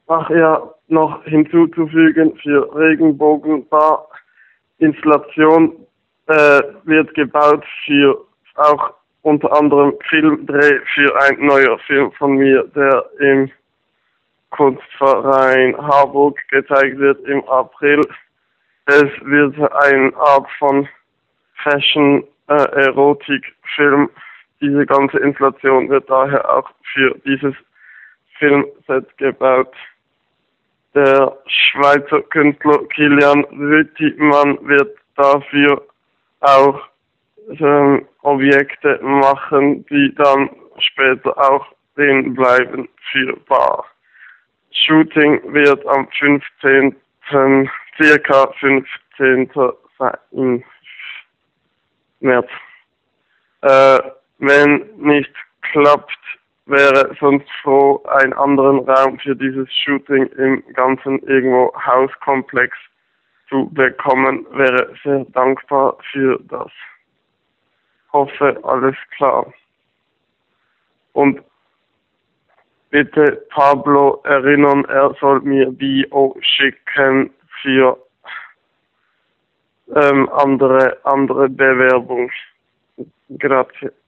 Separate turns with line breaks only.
Ach ja, noch hinzuzufügen, für Regenbogenbar-Installation wird gebaut für auch unter anderem Filmdreh für ein neuer Film von mir, der im Kunstverein Harburg gezeigt wird im April. Es wird eine Art von Fashion-Erotik-Film. Diese ganze Installation wird daher auch für dieses Filmset gebaut. Der Schweizer Künstler Kilian Rüttimann wird dafür auch Objekte machen, die dann später auch drin bleiben für Bar. Shooting wird am 15. circa 15. sein März. Wenn nicht klappt, wäre sonst froh, einen anderen Raum für dieses Shooting im ganzen irgendwo Hauskomplex zu bekommen. Wäre sehr dankbar für das. Hoffe, alles klar. Und bitte Pablo erinnern, er soll mir Bio schicken für andere Bewerbung. Grazie.